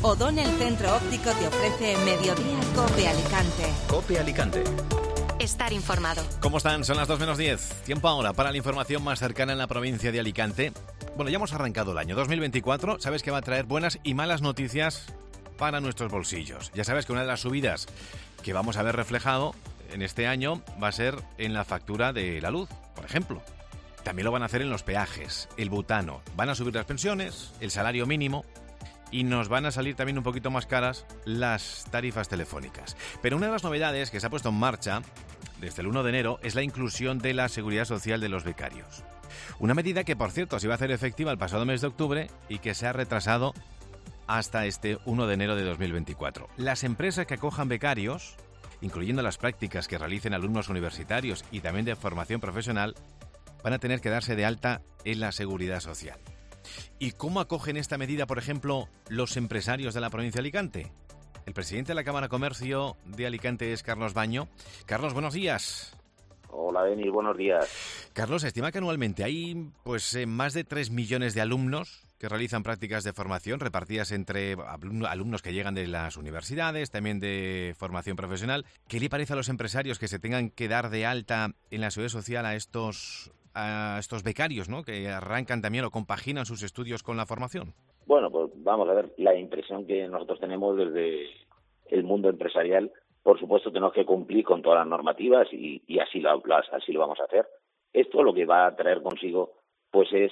O'Donnell Centro Óptico te ofrece Mediodía Cope Alicante. Cope Alicante. Estar informado. ¿Cómo están? Son las 2:10. Tiempo ahora para la información más cercana en la provincia de Alicante. Bueno, ya hemos arrancado el año 2024. Sabes que va a traer buenas y malas noticias para nuestros bolsillos. Ya sabes que una de las subidas que vamos a ver reflejado en este año va a ser en la factura de la luz, por ejemplo. También lo van a hacer en los peajes, el butano. Van a subir las pensiones, el salario mínimo y nos van a salir también un poquito más caras las tarifas telefónicas. Pero una de las novedades que se ha puesto en marcha desde el 1 de enero es la inclusión de la seguridad social de los becarios. Una medida que, por cierto, se iba a hacer efectiva el pasado mes de octubre y que se ha retrasado hasta este 1 de enero de 2024. Las empresas que acojan becarios, incluyendo las prácticas que realicen alumnos universitarios y también de formación profesional, van a tener que darse de alta en la seguridad social. ¿Y cómo acogen esta medida, por ejemplo, los empresarios de la provincia de Alicante? El presidente de la Cámara de Comercio de Alicante es Carlos Baño. Carlos, buenos días. Hola, Denis, buenos días. Carlos, se estima que anualmente hay más de 3 millones de alumnos que realizan prácticas de formación repartidas entre alumnos que llegan de las universidades, también de formación profesional. ¿Qué le parece a los empresarios que se tengan que dar de alta en la seguridad social a estos becarios, ¿no?, que arrancan también o compaginan sus estudios con la formación? Bueno, pues vamos a ver, la impresión que nosotros tenemos desde el mundo empresarial, por supuesto tenemos que cumplir con todas las normativas y así lo vamos a hacer. Esto lo que va a traer consigo pues es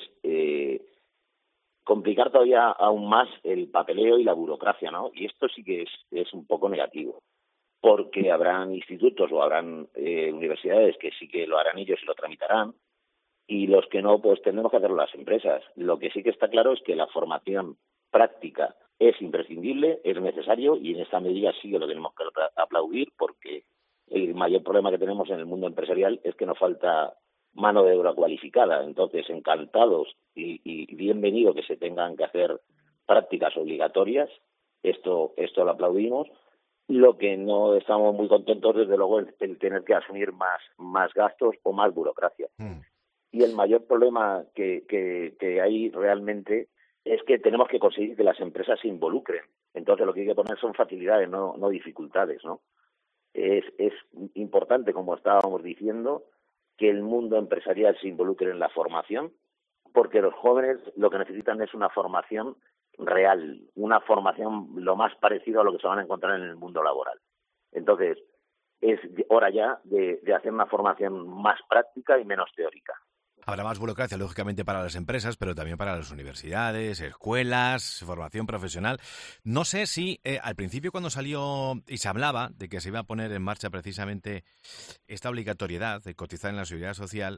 complicar todavía aún más el papeleo y la burocracia, ¿no? Y esto sí que es un poco negativo, porque habrán institutos o habrán universidades que sí que lo harán ellos y lo tramitarán, y los que no, pues tendremos que hacerlo las empresas. Lo que sí que está claro es que la formación práctica es imprescindible, es necesario, y en esta medida sí que lo tenemos que aplaudir, porque el mayor problema que tenemos en el mundo empresarial es que nos falta mano de obra cualificada. Entonces, encantados y bienvenido que se tengan que hacer prácticas obligatorias, esto lo aplaudimos. Lo que no estamos muy contentos, desde luego, es el tener que asumir más gastos o más burocracia. Y el mayor problema que hay realmente es que tenemos que conseguir que las empresas se involucren. Entonces, lo que hay que poner son facilidades, no dificultades, ¿no? Es importante, como estábamos diciendo, que el mundo empresarial se involucre en la formación, porque los jóvenes lo que necesitan es una formación real, una formación lo más parecido a lo que se van a encontrar en el mundo laboral. Entonces, es hora ya de hacer una formación más práctica y menos teórica. Habrá más burocracia, lógicamente, para las empresas, pero también para las universidades, escuelas, formación profesional. No sé si al principio, cuando salió y se hablaba de que se iba a poner en marcha precisamente esta obligatoriedad de cotizar en la seguridad social,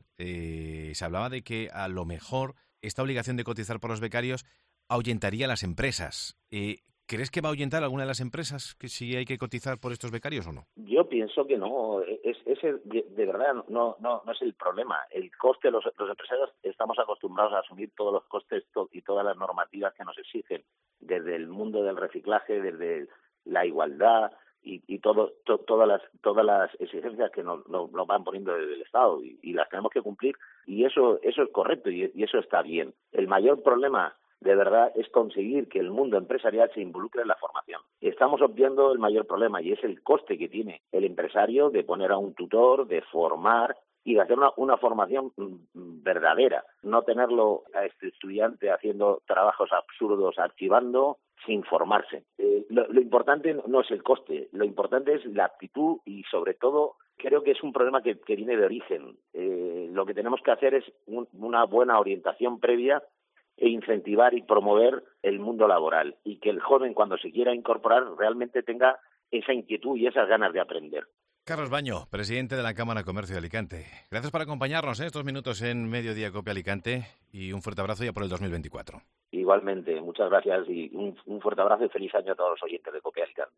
se hablaba de que a lo mejor esta obligación de cotizar por los becarios ahuyentaría a las empresas. ¿Crees que va a ahuyentar a alguna de las empresas que si hay que cotizar por estos becarios o no? Yo pienso que no. Ese de verdad no es el problema. El coste, los empresarios estamos acostumbrados a asumir todos los costes y todas las normativas que nos exigen, desde el mundo del reciclaje, desde la igualdad y todas las exigencias que nos van poniendo desde el Estado, y las tenemos que cumplir, y eso es correcto y eso está bien. El mayor problema de verdad es conseguir que el mundo empresarial se involucre en la formación. Estamos obviando el mayor problema, y es el coste que tiene el empresario de poner a un tutor, de formar y de hacer una formación verdadera. No tenerlo a este estudiante haciendo trabajos absurdos, archivando, sin formarse. Lo importante no es el coste, lo importante es la actitud, y sobre todo creo que es un problema que viene de origen. Lo que tenemos que hacer es una buena orientación previa e incentivar y promover el mundo laboral, y que el joven, cuando se quiera incorporar, realmente tenga esa inquietud y esas ganas de aprender. Carlos Baño, presidente de la Cámara de Comercio de Alicante. Gracias por acompañarnos estos minutos en Mediodía Cope Alicante, y un fuerte abrazo ya por el 2024. Igualmente, muchas gracias, y un fuerte abrazo y feliz año a todos los oyentes de Cope Alicante.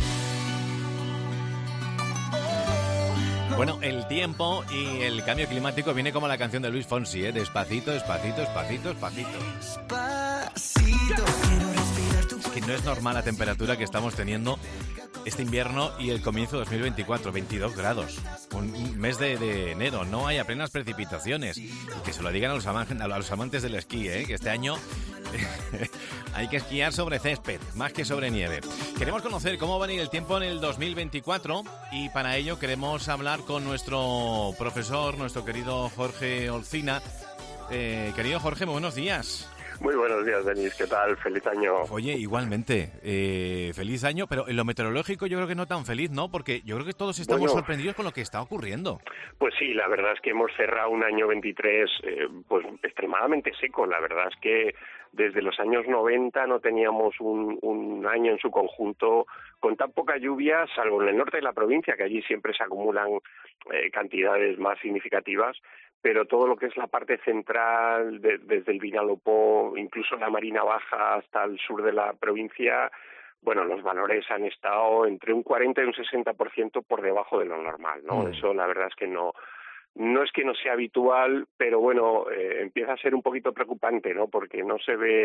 Bueno, el tiempo y el cambio climático viene como la canción de Luis Fonsi, ¿eh? Despacito, despacito, despacito, despacito. Es que no es normal la temperatura que estamos teniendo este invierno y el comienzo de 2024, 22 grados. Un mes de enero, no hay apenas precipitaciones. Y que se lo digan a los amantes del esquí, que este año Hay que esquiar sobre césped, más que sobre nieve. Queremos conocer cómo va a ir el tiempo en el 2024 y para ello queremos hablar con nuestro profesor, nuestro querido Jorge Olcina. Querido Jorge, muy buenos días. Muy buenos días, Denis. ¿Qué tal? Feliz año. Oye, igualmente, feliz año, pero en lo meteorológico yo creo que no tan feliz, ¿no? Porque yo creo que todos estamos sorprendidos con lo que está ocurriendo. Pues sí, la verdad es que hemos cerrado un año 23 pues extremadamente seco. La verdad es que desde los años 90 no teníamos un año en su conjunto con tan poca lluvia, salvo en el norte de la provincia, que allí siempre se acumulan cantidades más significativas. Pero todo lo que es la parte central, desde el Vinalopó, incluso la Marina Baja hasta el sur de la provincia, bueno, los valores han estado entre un 40 y un 60% por debajo de lo normal, ¿no? Eso la verdad es que no es que no sea habitual, pero bueno, empieza a ser un poquito preocupante, ¿no? Porque no se ve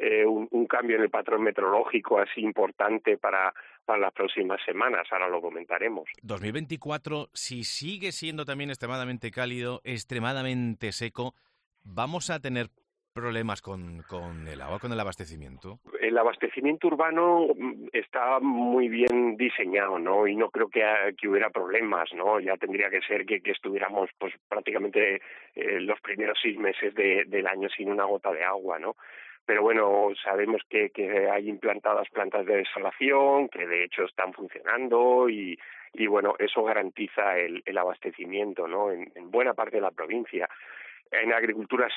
un cambio en el patrón meteorológico así importante para las próximas semanas, ahora lo comentaremos. 2024, si sigue siendo también extremadamente cálido, extremadamente seco, ¿vamos a tener problemas con el agua, con el abastecimiento? El abastecimiento urbano está muy bien diseñado, ¿no? Y no creo que hubiera problemas, ¿no? Ya tendría que ser que estuviéramos pues prácticamente los primeros 6 meses del año sin una gota de agua, ¿no? Pero bueno, sabemos que hay implantadas plantas de desalación, que de hecho están funcionando y bueno, eso garantiza el abastecimiento, ¿no? En buena parte de la provincia. En agricultura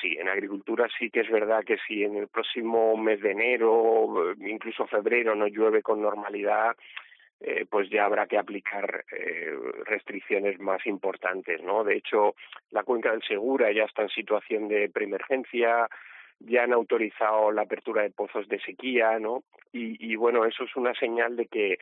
sí que es verdad que si en el próximo mes de enero, incluso febrero, no llueve con normalidad, pues ya habrá que aplicar restricciones más importantes, ¿no? De hecho, la cuenca del Segura ya está en situación de preemergencia, ya han autorizado la apertura de pozos de sequía, ¿no? Y bueno, eso es una señal de que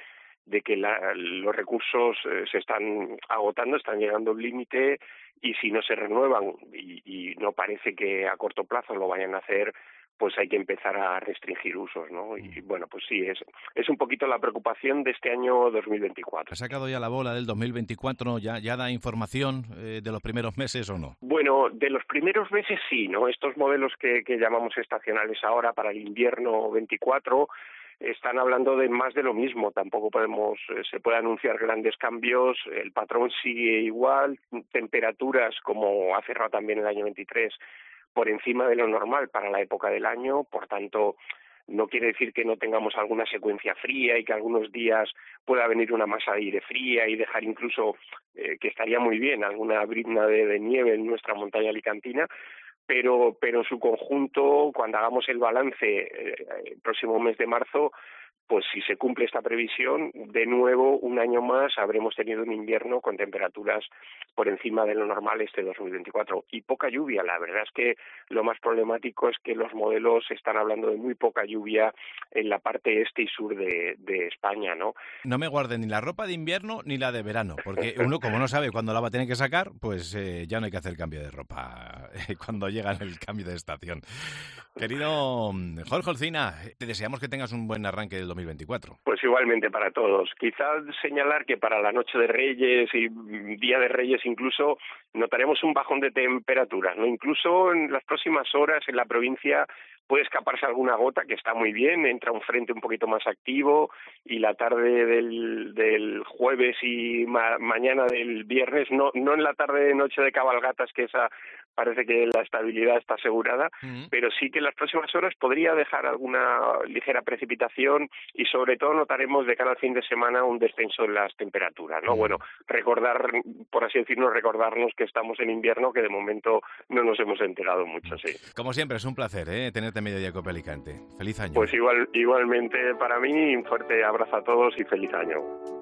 los recursos se están agotando, están llegando a un límite y si no se renuevan y no parece que a corto plazo lo vayan a hacer, pues hay que empezar a restringir usos, ¿no? Y bueno, pues sí, es un poquito la preocupación de este año 2024. ¿Ha sacado ya la bola del 2024? ¿Ya da información de los primeros meses o no? Bueno, de los primeros meses sí, ¿no? Estos modelos que llamamos estacionales ahora para el invierno 24 están hablando de más de lo mismo. Tampoco se puede anunciar grandes cambios, el patrón sigue igual, temperaturas como ha cerrado también el año 23 por encima de lo normal para la época del año, por tanto no quiere decir que no tengamos alguna secuencia fría y que algunos días pueda venir una masa de aire fría y dejar incluso, que estaría muy bien, alguna brizna de nieve en nuestra montaña alicantina, pero en su conjunto, cuando hagamos el balance el próximo mes de marzo, pues si se cumple esta previsión, de nuevo, un año más, habremos tenido un invierno con temperaturas por encima de lo normal este 2024. Y poca lluvia, la verdad es que lo más problemático es que los modelos están hablando de muy poca lluvia en la parte este y sur de España, ¿no? No me guarden ni la ropa de invierno ni la de verano, porque uno, como no sabe cuándo la va a tener que sacar, pues ya no hay que hacer cambio de ropa cuando llega el cambio de estación. Querido Jorge Olcina, te deseamos que tengas un buen arranque del 2024. Pues igualmente para todos. Quizás señalar que para la Noche de Reyes y Día de Reyes incluso notaremos un bajón de temperaturas, ¿no? Incluso en las próximas horas en la provincia puede escaparse alguna gota, que está muy bien, entra un frente un poquito más activo y la tarde del jueves y mañana del viernes, no en la tarde de noche de cabalgatas, que esa parece que la estabilidad está asegurada, pero sí que en las próximas horas podría dejar alguna ligera precipitación y sobre todo notaremos de cara al fin de semana un descenso en las temperaturas, ¿no? Bueno, por así decirlo, recordarnos que estamos en invierno, que de momento no nos hemos enterado mucho, sí. Como siempre, es un placer tenerte en Mediodía Cope Alicante. Feliz año. Pues igualmente para mí, un fuerte abrazo a todos y feliz año.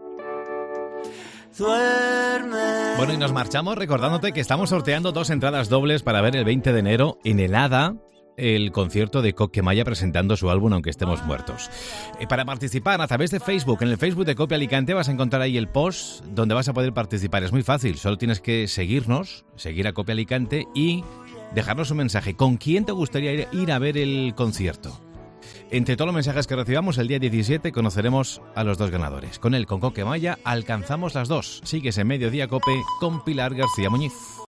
Bueno, y nos marchamos recordándote que estamos sorteando 2 entradas dobles para ver el 20 de enero en el Hada el concierto de Coquemaya presentando su álbum Aunque estemos muertos. Para participar a través de Facebook, en el Facebook de Cope Alicante vas a encontrar ahí el post donde vas a poder participar. Es muy fácil, solo tienes que seguir a Cope Alicante y dejarnos un mensaje. ¿Con quién te gustaría ir a ver el concierto? Entre todos los mensajes que recibamos el día 17 conoceremos a los 2 ganadores. Con Coquemaya alcanzamos las 2. Sigues en Mediodía Cope con Pilar García Muñiz.